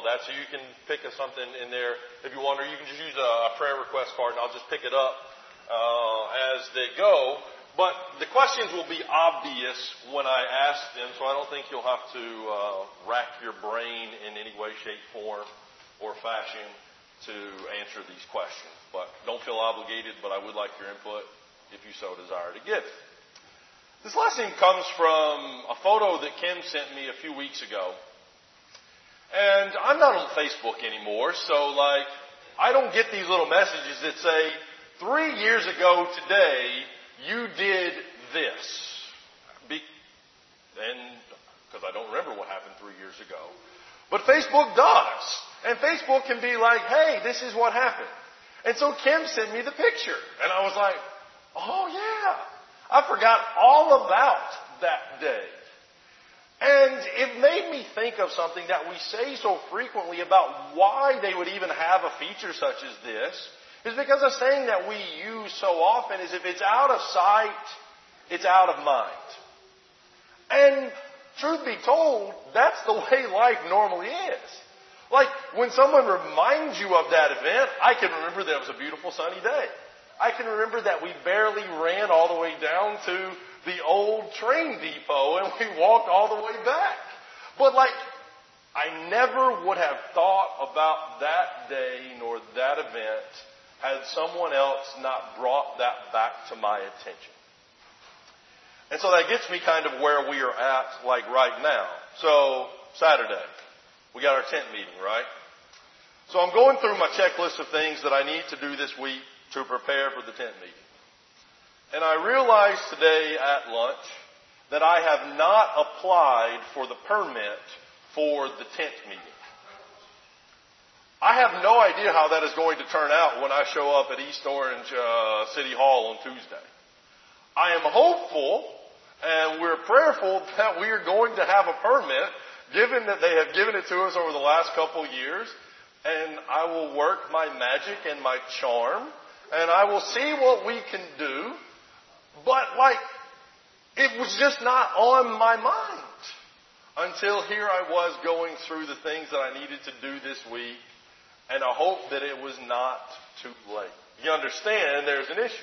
that. So you can pick something in there if you want, or you can just use a prayer request card, and I'll just pick it up as they go. But the questions will be obvious when I ask them, so I don't think you'll have to rack your brain in any way, shape, form, or fashion to answer these questions. But don't feel obligated, but I would like your input if you so desire to give it. This lesson comes from a photo that Kim sent me a few weeks ago. And I'm not on Facebook anymore, so I don't get these little messages that say, 3 years ago today, you did this. Because I don't remember what happened 3 years ago. But Facebook does. And Facebook can be like, hey, this is what happened. And so Kim sent me the picture. And I was like, oh yeah, I forgot all about that day. And it made me think of something that we say so frequently about why they would even have a feature such as this. Is because a saying that we use so often is if it's out of sight, it's out of mind. And truth be told, that's the way life normally is. Like when someone reminds you of that event, I can remember that it was a beautiful sunny day. I can remember that we barely ran all the way down to the old train depot and we walked all the way back. But I never would have thought about that day nor that event had someone else not brought that back to my attention. And so that gets me kind of where we are at right now. So Saturday, we got our tent meeting, right? So I'm going through my checklist of things that I need to do this week to prepare for the tent meeting. And I realized today at lunch that I have not applied for the permit for the tent meeting. I have no idea how that is going to turn out when I show up at East Orange City Hall on Tuesday. I am hopeful and we're prayerful that we are going to have a permit, given that they have given it to us over the last couple years. And I will work my magic and my charm, and I will see what we can do. But it was just not on my mind until here I was going through the things that I needed to do this week. And I hope that it was not too late. You understand there's an issue.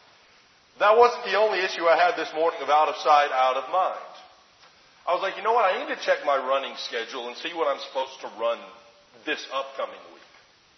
That wasn't the only issue I had this morning of out of sight, out of mind. I was like, you know what? I need to check my running schedule and see what I'm supposed to run this upcoming week.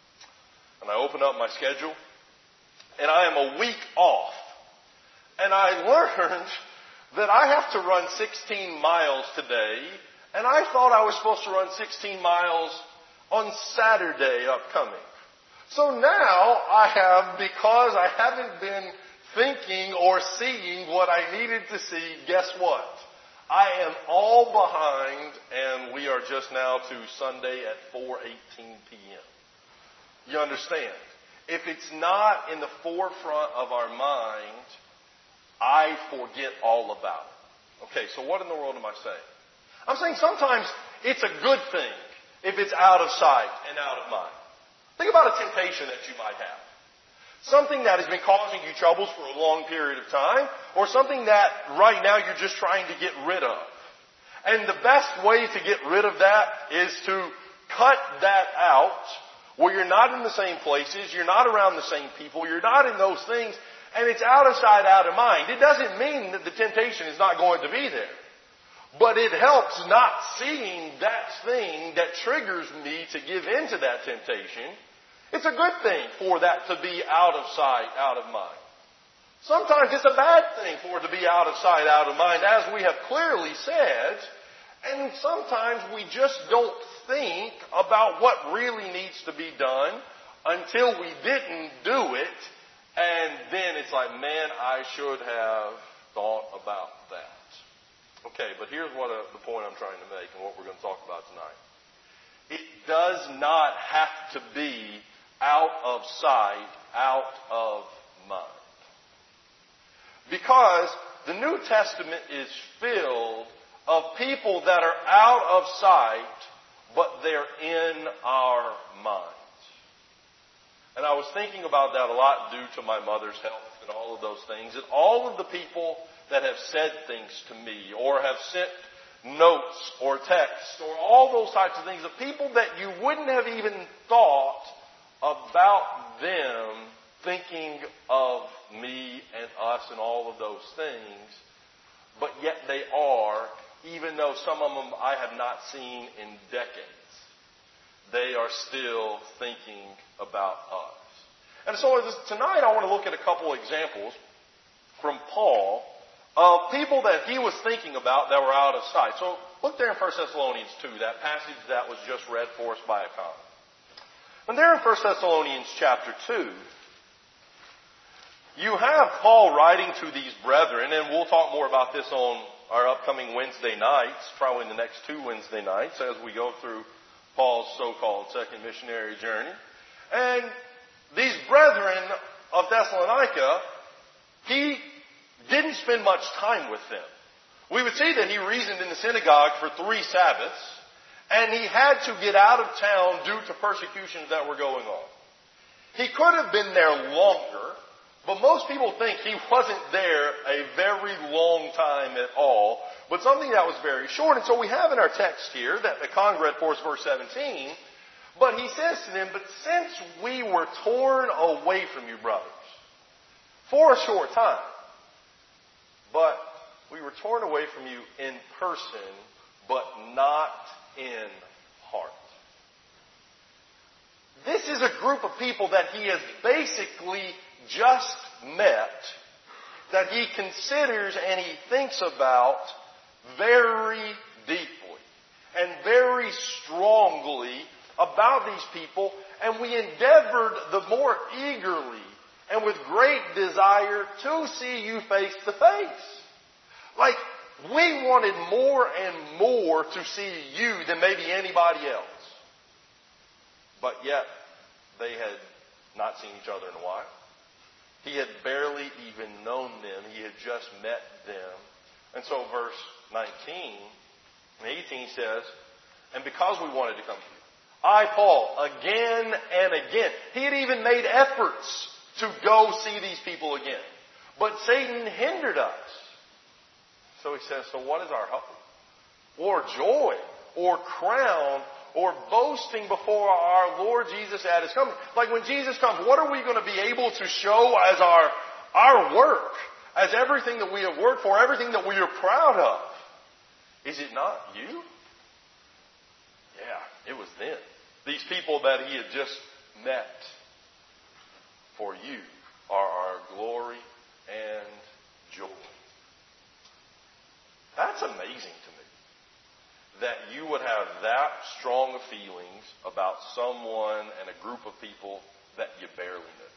And I open up my schedule, and I am a week off. And I learned that I have to run 16 miles today, and I thought I was supposed to run 16 miles on Saturday upcoming. So now because I haven't been thinking or seeing what I needed to see, guess what? I am all behind, and we are just now to Sunday at 4:18 p.m. You understand? If it's not in the forefront of our mind, I forget all about it. Okay, so what in the world am I saying? I'm saying sometimes it's a good thing if it's out of sight and out of mind. Think about a temptation that you might have. Something that has been causing you troubles for a long period of time, or something that right now you're just trying to get rid of. And the best way to get rid of that is to cut that out where you're not in the same places, you're not around the same people, you're not in those things, and it's out of sight, out of mind. It doesn't mean that the temptation is not going to be there. But it helps not seeing that thing that triggers me to give into that temptation. It's a good thing for that to be out of sight, out of mind. Sometimes it's a bad thing for it to be out of sight, out of mind, as we have clearly said. And sometimes we just don't think about what really needs to be done until we didn't do it. And then it's like, man, I should have thought about that. Okay, but here's the point I'm trying to make and what we're going to talk about tonight. It does not have to be out of sight, out of mind. Because the New Testament is filled of people that are out of sight, but they're in our minds. And I was thinking about that a lot due to my mother's health and all of those things. And all of the people that have said things to me or have sent notes or texts or all those types of things of people that you wouldn't have even thought about them thinking of me and us and all of those things, but yet they are, even though some of them I have not seen in decades. They are still thinking about us. And so tonight I want to look at a couple examples from Paul of people that he was thinking about that were out of sight. So look there in 1 Thessalonians 2, that passage that was just read for us by Akon. And there in 1 Thessalonians chapter 2, you have Paul writing to these brethren, and we'll talk more about this on our upcoming Wednesday nights, probably the next 2 Wednesday nights as we go through Paul's so-called second missionary journey. And these brethren of Thessalonica, he didn't spend much time with them. We would see that he reasoned in the synagogue for 3 Sabbaths, and he had to get out of town due to persecutions that were going on. He could have been there longer, but most people think he wasn't there a very long time at all, but something that was very short. And so we have in our text here that Akon read for us, verse 17, but he says to them, but since we were torn away from you, brothers, for a short time, but we were torn away from you in person, but not in heart. This is a group of people that he has basically just met, that he considers and he thinks about very deeply and very strongly about these people, and we endeavored the more eagerly and with great desire to see you face to face. Like, we wanted more and more to see you than maybe anybody else. But yet, they had not seen each other in a while. He had barely even known them. He had just met them. And so verse 19 and 18 says, and because we wanted to come to you, I, Paul, again and again. He had even made efforts to go see these people again. But Satan hindered us. So he says, so what is our hope? Or joy? Or crown? Or boasting before our Lord Jesus at His coming? Like when Jesus comes, what are we going to be able to show as our work? As everything that we have worked for, everything that we are proud of? Is it not you? Yeah, it was them. These people that he had just met. For you are our glory and joy. That's amazing to me. That you would have that strong of feelings about someone and a group of people that you barely knew.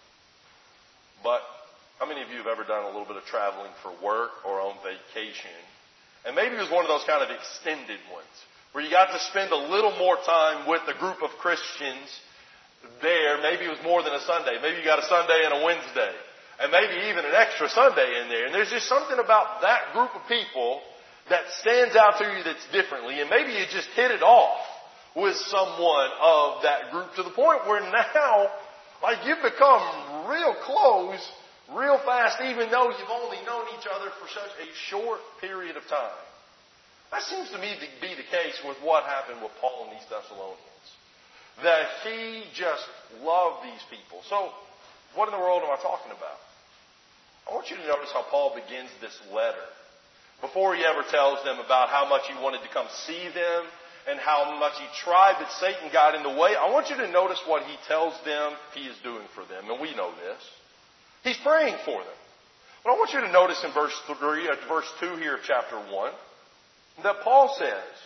But how many of you have ever done a little bit of traveling for work or on vacation? And maybe it was one of those kind of extended ones where you got to spend a little more time with a group of Christians there. Maybe it was more than a Sunday. Maybe you got a Sunday and a Wednesday. And maybe even an extra Sunday in there. And there's just something about that group of people that stands out to you that's differently. And maybe you just hit it off with someone of that group to the point where now, like, you've become real close real fast, even though you've only known each other for such a short period of time. That seems to me to be the case with what happened with Paul and these Thessalonians. That he just loved these people. So, what in the world am I talking about? I want you to notice how Paul begins this letter. Before he ever tells them about how much he wanted to come see them and how much he tried, but Satan got in the way, I want you to notice what he tells them he is doing for them. And we know this. He's praying for them. But I want you to notice in verse 2 here of chapter 1, that Paul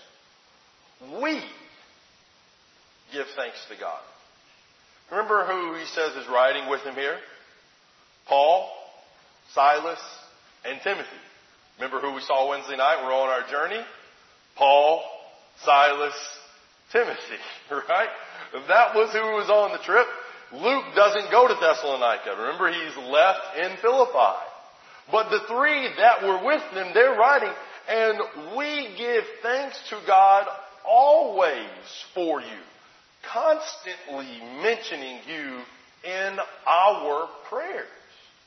says, we give thanks to God. Remember who he says is riding with him here? Paul, Silas, and Timothy. Remember who we saw Wednesday night? We're on our journey. Paul, Silas, Timothy. Right? That was who was on the trip. Luke doesn't go to Thessalonica. Remember, he's left in Philippi. But the 3 that were with them, they're riding. And we give thanks to God always for you. Constantly mentioning you in our prayers.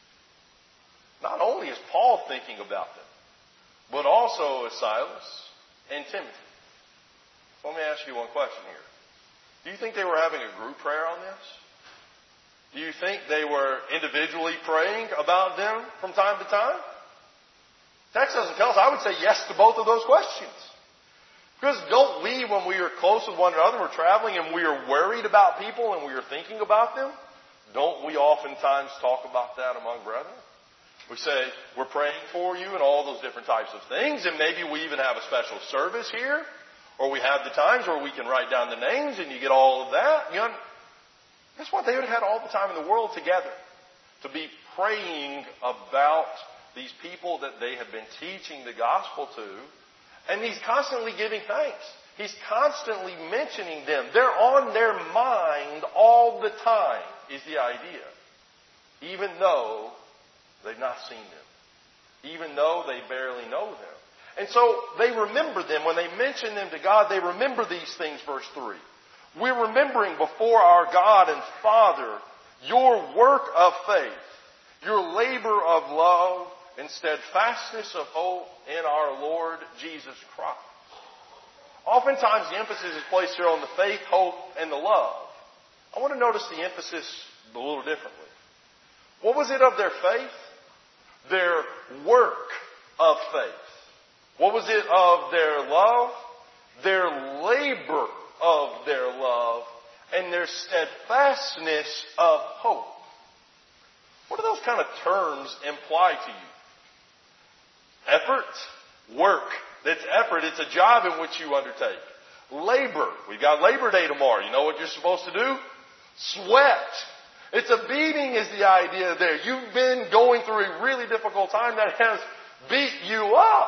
Not only is Paul thinking about them, but also is Silas and Timothy. So let me ask you one question here. Do you think they were having a group prayer on this? Do you think they were individually praying about them from time to time? Text doesn't tell us. I would say yes to both of those questions. Because don't we, when we are close with one another, we're traveling and we are worried about people and we are thinking about them, don't we oftentimes talk about that among brethren? We say, we're praying for you and all those different types of things, and maybe we even have a special service here, or we have the times where we can write down the names and you get all of that. Guess what? They would have had all the time in the world together to be praying about these people that they have been teaching the gospel to. And he's constantly giving thanks. He's constantly mentioning them. They're on their mind all the time, is the idea. Even though they've not seen them. Even though they barely know them. And so they remember them. When they mention them to God, they remember these things, verse 3. We're remembering before our God and Father your work of faith, your labor of love, and steadfastness of hope in our Lord Jesus Christ. Oftentimes the emphasis is placed here on the faith, hope, and the love. I want to notice the emphasis a little differently. What was it of their faith? Their work of faith. What was it of their love? Their labor of their love and their steadfastness of hope. What do those kind of terms imply to you? Effort, work. It's effort. It's a job in which you undertake. Labor. We've got Labor Day tomorrow. You know what you're supposed to do? Sweat. It's a beating is the idea there. You've been going through a really difficult time that has beat you up.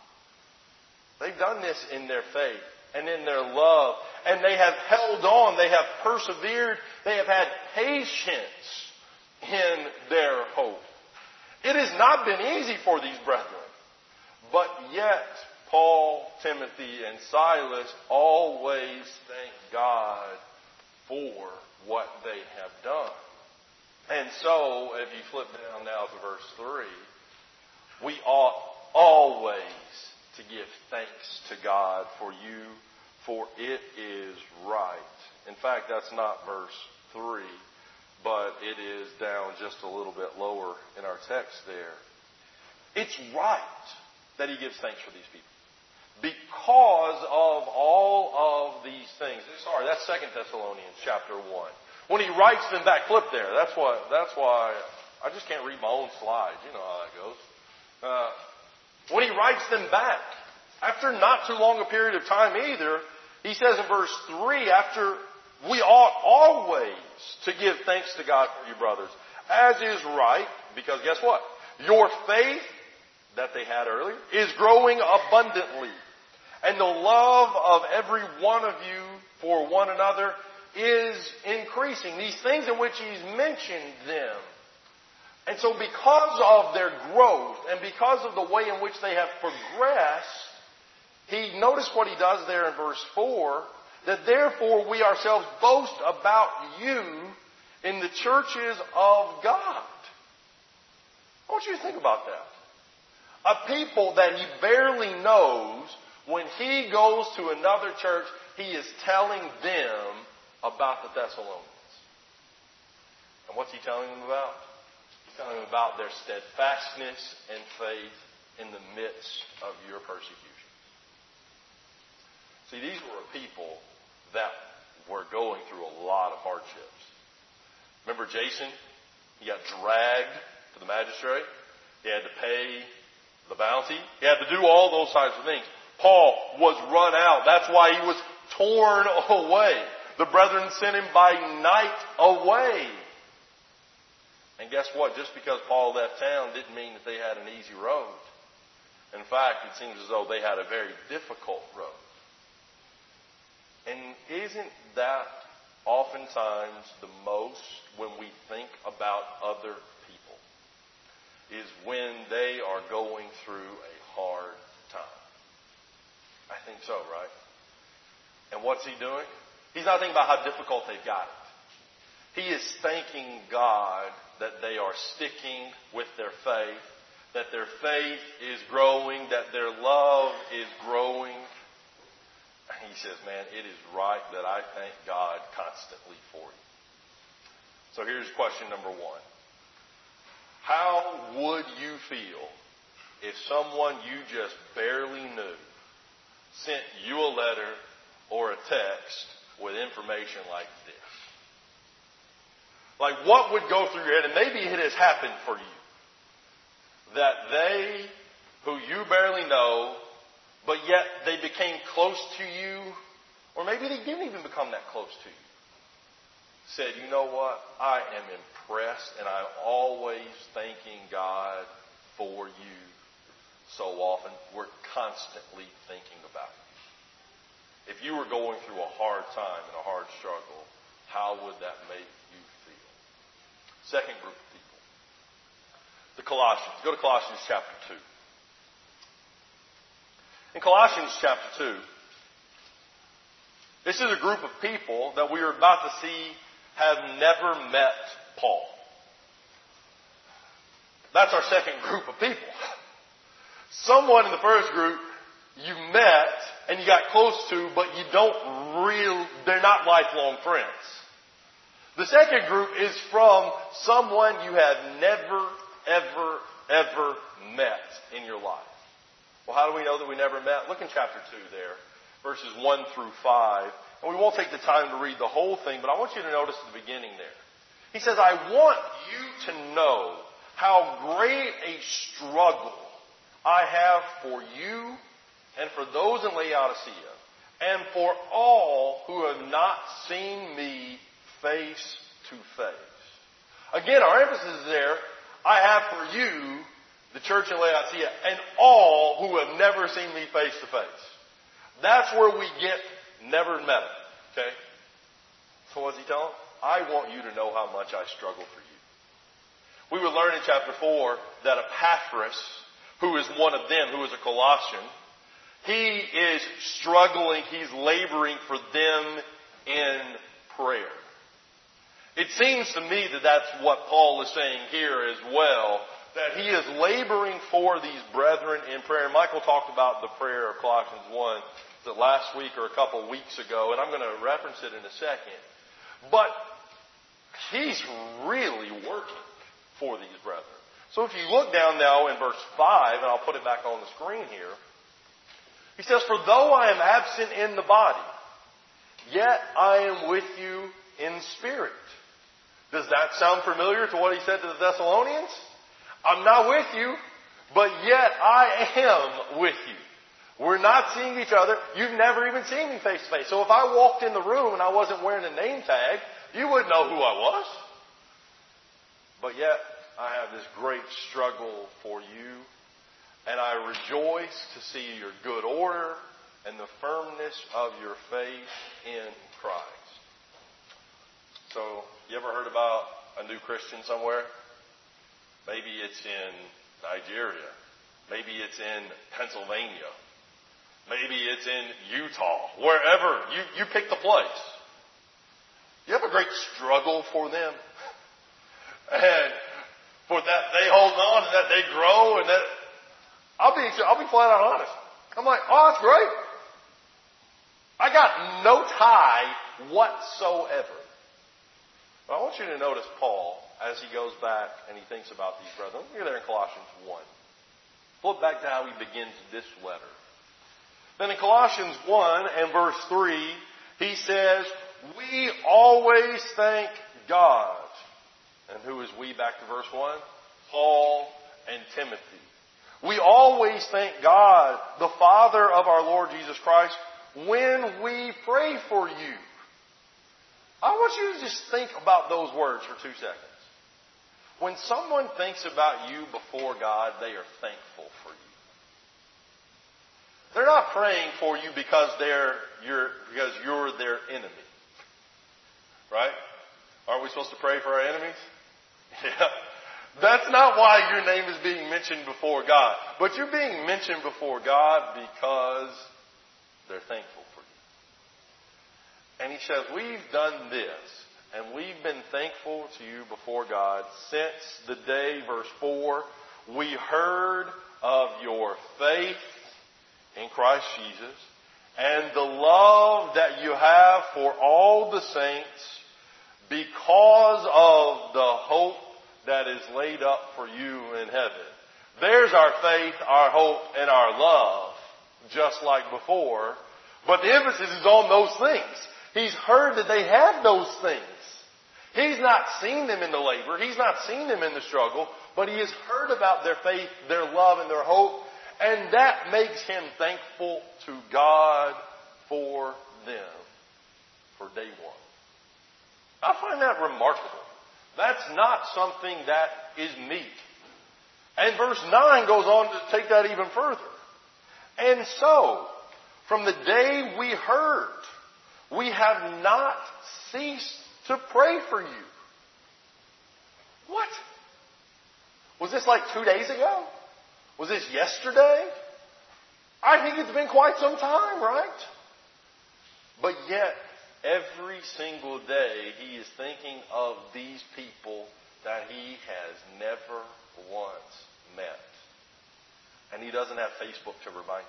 They've done this in their faith and in their love. And they have held on. They have persevered. They have had patience in their hope. It has not been easy for these brethren. But yet, Paul, Timothy, and Silas always thank God for what they have done. And so, if you flip down now to verse 3, we ought always to give thanks to God for you, for it is right. In fact, that's not verse 3, but it is down just a little bit lower in our text there. It's right that he gives thanks for these people. Because of all of these things. Sorry, that's 2 Thessalonians chapter 1. When he writes them back, flip there. That's why I just can't read my own slides. You know how that goes. When he writes them back, after not too long a period of time either, he says in verse 3, after we ought always to give thanks to God for you, brothers, as is right, because guess what? Your faith that they had earlier is growing abundantly. And the love of every one of you for one another is increasing. These things in which he's mentioned them. And so because of their growth and because of the way in which they have progressed, notice what he does there in verse 4, that therefore we ourselves boast about you in the churches of God. I want you to think about that. A people that he barely knows, when he goes to another church, he is telling them about the Thessalonians. And what's he telling them about? He's telling them about their steadfastness and faith in the midst of your persecution. See, these were a people that were going through a lot of hardships. Remember Jason? He got dragged to the magistrate. He had to pay the bounty. He had to do all those types of things. Paul was run out. That's why he was torn away. The brethren sent him by night away. And guess what? Just because Paul left town didn't mean that they had an easy road. In fact, it seems as though they had a very difficult road. And isn't that oftentimes the most when we think about other people? Is when they are going through a hard time. I think so, right? And what's he doing? He's not thinking about how difficult they've got it. He is thanking God that they are sticking with their faith, that their faith is growing, that their love is growing, he says, man, it is right that I thank God constantly for you. So here's question number one. How would you feel if someone you just barely knew sent you a letter or a text with information like this? Like, what would go through your head? And maybe it has happened for you. That they, who you barely know, but yet they became close to you, or maybe they didn't even become that close to you, said, you know what? I am impressed, and I'm always thanking God for you so often. We're constantly thinking about you. If you were going through a hard time and a hard struggle, how would that make you feel? Second group of people. The Colossians. Go to Colossians chapter 2. In Colossians chapter 2, this is a group of people that we are about to see have never met Paul. That's our second group of people. Someone in the first group you met and you got close to, but they're not lifelong friends. The second group is from someone you have never, ever met in your life. Well, how do we know that we never met? Look in chapter 2 there, verses 1 through 5. And we won't take the time to read the whole thing, but I want you to notice the beginning there. He says, I want you to know how great a struggle I have for you and for those in Laodicea and for all who have not seen me face to face. Again, our emphasis is there. I have for you, the church in Laodicea, and all who have never seen me face to face. That's where we get never met him. Okay? So what's he telling? I want you to know how much I struggle for you. We would learn in chapter 4 that Epaphras, who is one of them, who is a Colossian, he is struggling, he's laboring for them in prayer. It seems to me that that's what Paul is saying here as well, that he is laboring for these brethren in prayer. And Michael talked about the prayer of Colossians 1 last week or a couple of weeks ago, and I'm going to reference it in a second. But he's really working for these brethren. So if you look down now in verse 5, and I'll put it back on the screen here, he says, for though I am absent in the body, yet I am with you in spirit. Does that sound familiar to what he said to the Thessalonians? I'm not with you, but yet I am with you. We're not seeing each other. You've never even seen me face to face. So if I walked in the room and I wasn't wearing a name tag, you wouldn't know who I was. But yet, I have this great struggle for you, and I rejoice to see your good order and the firmness of your faith in Christ. So, you ever heard about a new Christian somewhere? Maybe it's in Nigeria. Maybe it's in Pennsylvania. Maybe it's in Utah. Wherever. You pick the place. You have a great struggle for them. And for that they hold on and that they grow and that I'll be flat out honest. I'm like, oh, that's great. I got no tie whatsoever. But I want you to notice Paul as he goes back and he thinks about these brethren. Look there in Colossians 1. Flip back to how he begins this letter. Then in Colossians 1 and verse 3, he says, we always thank God. And who is we back to verse 1? Paul and Timothy. We always thank God, the Father of our Lord Jesus Christ, when we pray for you. I want you to just think about those words for 2 seconds. When someone thinks about you before God, they are thankful for you. They're not praying for you because you're their enemy. Right? Aren't we supposed to pray for our enemies? Yeah. That's not why your name is being mentioned before God. But you're being mentioned before God because they're thankful for you. And he says, we've done this, and we've been thankful to you before God since the day, verse 4, we heard of your faith in Christ Jesus and the love that you have for all the saints because of the hope that is laid up for you in heaven. There's our faith, our hope, and our love, just like before. But the emphasis is on those things. He's heard that they have those things. He's not seen them in the labor. He's not seen them in the struggle. But he has heard about their faith, their love, and their hope. And that makes him thankful to God for them, for day one. I find that remarkable. That's not something that is neat. And verse 9 goes on to take that even further. And so, from the day we heard, we have not ceased to pray for you. What? Was this like 2 days ago? Was this yesterday? I think it's been quite some time, right? But yet, every single day, he is thinking of these people that he has never once met. And he doesn't have Facebook to remind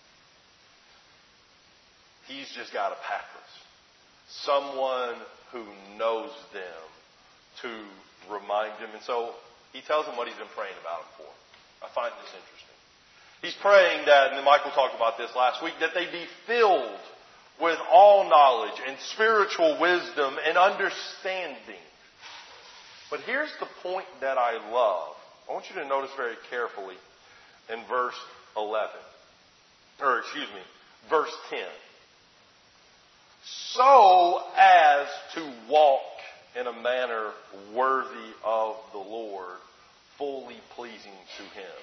you. He's just got a Epaphras, someone who knows them to remind him. And so he tells them what he's been praying about them for. I find this interesting. He's praying that, and Michael talked about this last week, that they be filled with all knowledge and spiritual wisdom and understanding. But here's the point that I love. I want you to notice very carefully in verse 10. So as to walk in a manner worthy of the Lord, fully pleasing to him.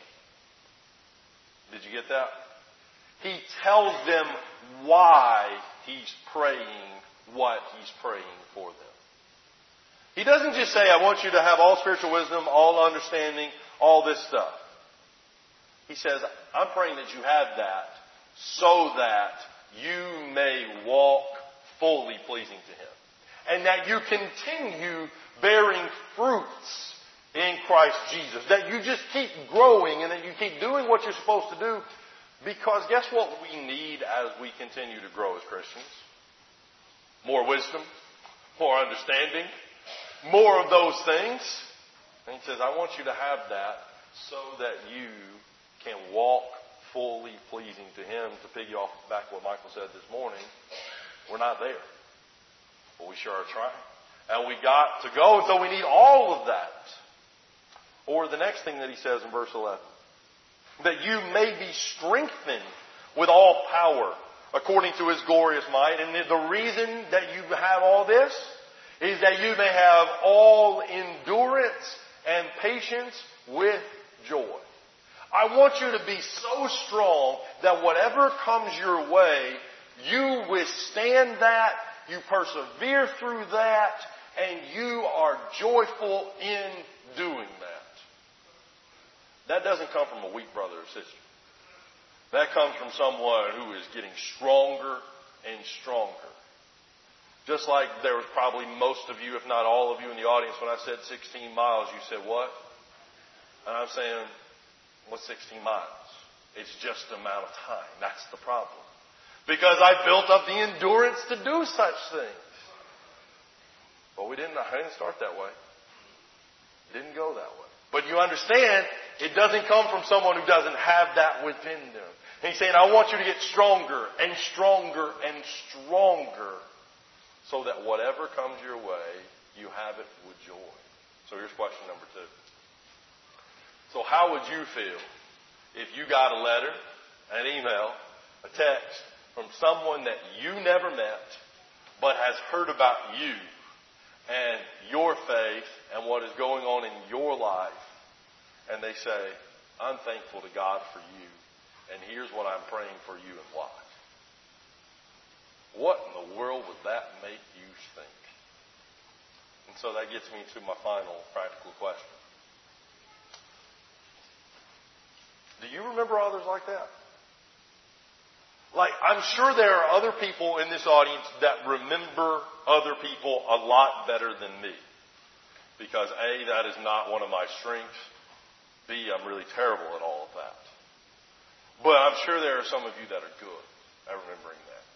Did you get that? He tells them why he's praying what he's praying for them. He doesn't just say, I want you to have all spiritual wisdom, all understanding, all this stuff. He says, I'm praying that you have that so that you may walk fully pleasing to him. And that you continue bearing fruits in Christ Jesus. That you just keep growing and that you keep doing what you're supposed to do. Because guess what we need as we continue to grow as Christians? More wisdom, more understanding, more of those things. And he says, I want you to have that so that you can walk fully pleasing to him. To piggyback back what Michael said this morning, we're not there. But we sure are trying. And we got to go, and so we need all of that. Or the next thing that he says in verse 11. That you may be strengthened with all power according to his glorious might. And the reason that you have all this is that you may have all endurance and patience with joy. I want you to be so strong that whatever comes your way, you withstand that, you persevere through that, and you are joyful in doing that. That doesn't come from a weak brother or sister. That comes from someone who is getting stronger and stronger. Just like there was probably most of you, if not all of you in the audience, when I said 16 miles, you said, what? And I'm saying, what's 16 miles? It's just the amount of time. That's the problem. Because I built up the endurance to do such things. But I didn't start that way. It didn't go that way. But you understand, it doesn't come from someone who doesn't have that within them. And he's saying, I want you to get stronger and stronger and stronger so that whatever comes your way, you have it with joy. So here's question number 2. So how would you feel if you got a letter, an email, a text from someone that you never met but has heard about you and your faith and what is going on in your life, and they say, I'm thankful to God for you, and here's what I'm praying for you and why. What in the world would that make you think? And so that gets me to my final practical question. Do you remember others like that? Like, I'm sure there are other people in this audience that remember other people a lot better than me. Because A, that is not one of my strengths. B, I'm really terrible at all of that. But I'm sure there are some of you that are good at remembering that.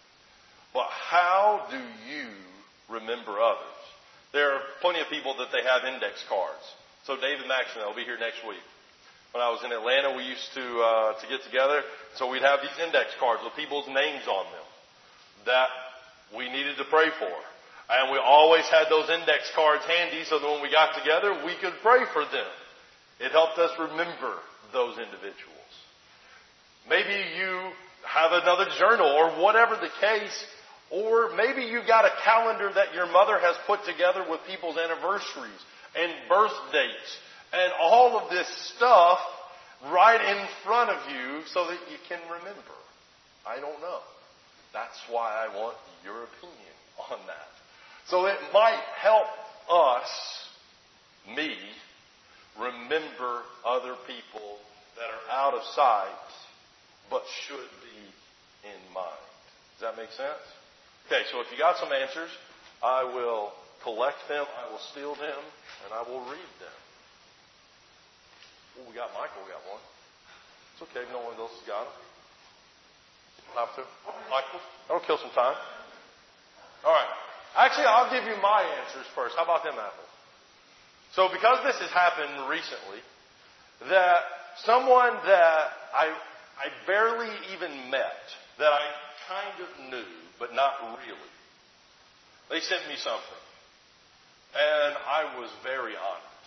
But how do you remember others? There are plenty of people that they have index cards. So David Maxwell will be here next week. When I was in Atlanta, we used to get together. So we'd have these index cards with people's names on them that we needed to pray for. And we always had those index cards handy so that when we got together, we could pray for them. It helped us remember those individuals. Maybe you have another journal or whatever the case, or maybe you got a calendar that your mother has put together with people's anniversaries and birth dates and all of this stuff right in front of you so that you can remember. I don't know. That's why I want your opinion on that. So it might help us, me, remember other people that are out of sight but should be in mind. Does that make sense? Okay, so if you got some answers, I will collect them, I will steal them, and I will read them. Oh, we got Michael, we got one. It's okay if no one else has got them. Have to. Michael, that'll kill some time. All right. Actually, I'll give you my answers first. How about them apples? So because this has happened recently, that someone that I barely even met, that I kind of knew, but not really, they sent me something. And I was very honored.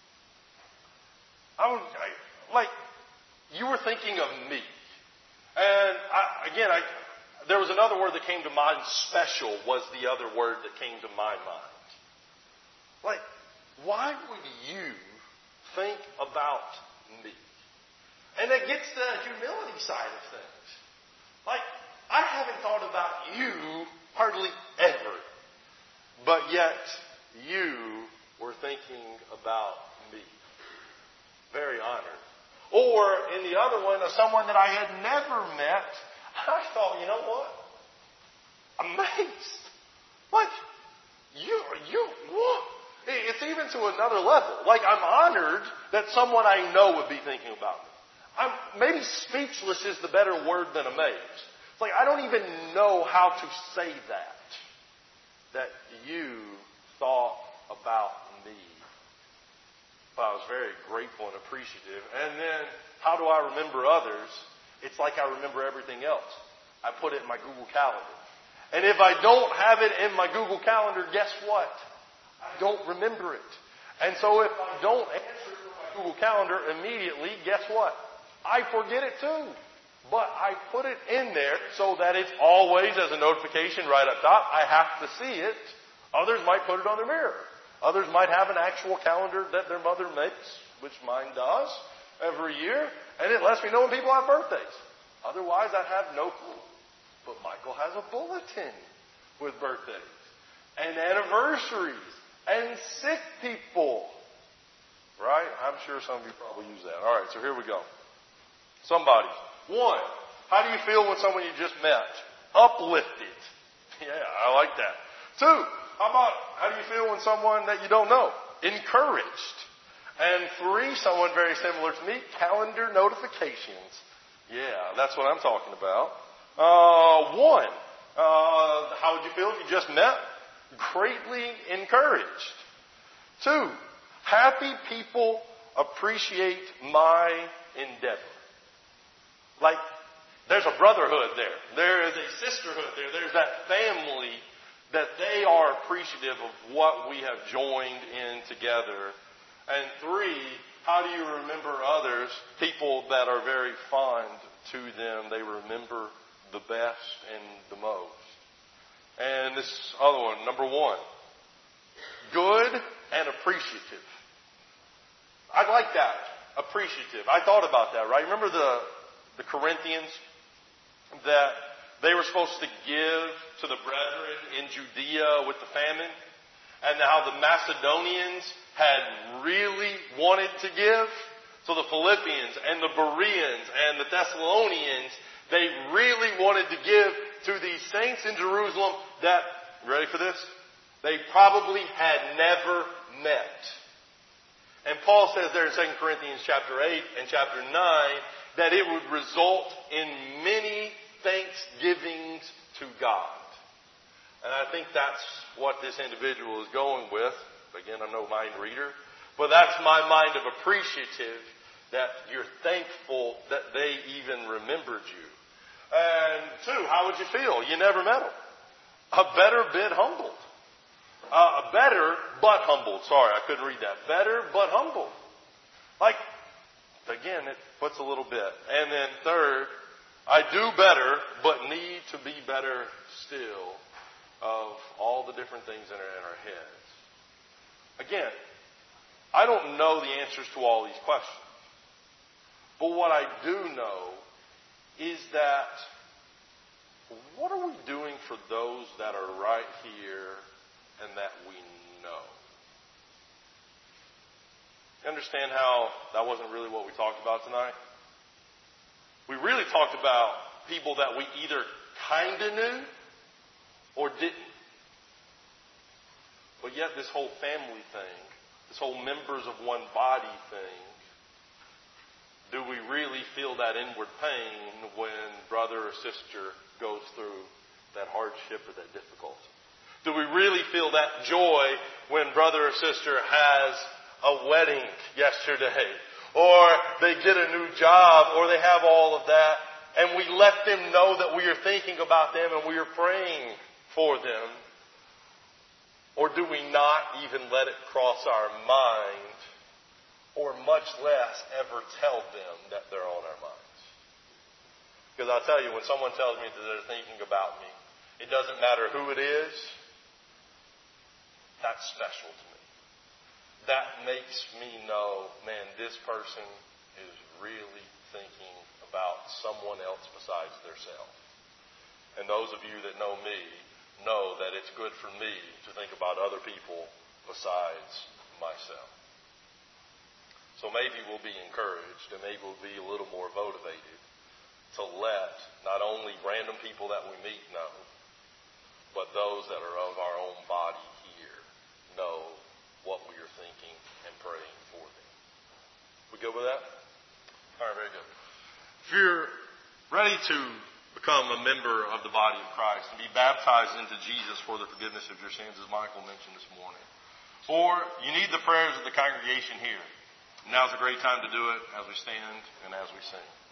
You were thinking of me. And there was another word that came to mind. Special was the other word that came to my mind. Like, why would you think about me? And it gets the humility side of things. Like, I haven't thought about you hardly ever. But yet, you were thinking about me. Very honored. Or, in the other one, of someone that I had never met, I thought, you know what? Amazed. Like, what? It's even to another level. Like, I'm honored that someone I know would be thinking about me. Maybe speechless is the better word than amazed. It's like, I don't even know how to say that. That you thought about me. But I was very grateful and appreciative. And then, how do I remember others? It's like I remember everything else. I put it in my Google Calendar. And if I don't have it in my Google Calendar, guess what? I don't remember it. And so if I don't answer it with my Google Calendar immediately, guess what? I forget it too. But I put it in there so that it's always as a notification right up top. I have to see it. Others might put it on their mirror. Others might have an actual calendar that their mother makes, which mine does, every year. And it lets me know when people have birthdays. Otherwise, I'd have no clue. But Michael has a bulletin with birthdays and anniversaries and sick people. Right? I'm sure some of you probably use that. All right, so here we go. Somebody. 1, how do you feel when someone you just met? Uplifted. Yeah, I like that. 2, how do you feel when someone that you don't know? Encouraged. And 3, someone very similar to me, calendar notifications. Yeah, that's what I'm talking about. 1, how would you feel if you just met? Greatly encouraged. 2, happy people appreciate my endeavor. Like, there's a brotherhood there. There is a sisterhood there. There's that family that they are appreciative of what we have joined in together. And 3, how do you remember others? People that are very fond to them. They remember the best and the most. And this other one, number 1. Good and appreciative. I like that. Appreciative. I thought about that, right? Remember the Corinthians that they were supposed to give to the brethren in Judea with the famine, and how the Macedonians had really wanted to give. So the Philippians and the Bereans and the Thessalonians, they really wanted to give to these saints in Jerusalem that, ready for this? They probably had never met. And Paul says there in 2 Corinthians chapter 8 and chapter 9 that it would result in many thanksgivings to God. And I think that's what this individual is going with. Again, I'm no mind reader. But that's my mind of appreciative, that you're thankful that they even remembered you. And two, how would you feel? You never met them. A better bit humbled. Better but humbled. Sorry, I couldn't read that. Better but humbled. Like, again, it puts a little bit. And then third, I do better but need to be better still of all the different things that are in our heads. Again, I don't know the answers to all these questions. But what I do know is that what are we doing for those that are right here and that we know? You understand how that wasn't really what we talked about tonight? We really talked about people that we either kind of knew or didn't. But yet this whole family thing, this whole members of one body thing, do we really feel that inward pain when brother or sister goes through that hardship or that difficulty? Do we really feel that joy when brother or sister has a wedding yesterday, or they get a new job, or they have all of that, and we let them know that we are thinking about them and we are praying for them? Or do we not even let it cross our mind, or much less ever tell them that they're on our minds? Because I'll tell you, when someone tells me that they're thinking about me, it doesn't matter who it is, that's special to me. That makes me know, man, this person is really thinking about someone else besides themselves. And those of you that know me know that it's good for me to think about other people besides myself. So maybe we'll be encouraged, and maybe we'll be a little more motivated to let not only random people that we meet know, but those that are of our own body here know what we are thinking and praying for them. We good with that? All right, very good. If you're ready to become a member of the body of Christ and be baptized into Jesus for the forgiveness of your sins, as Michael mentioned this morning, or you need the prayers of the congregation here, now's a great time to do it as we stand and as we sing.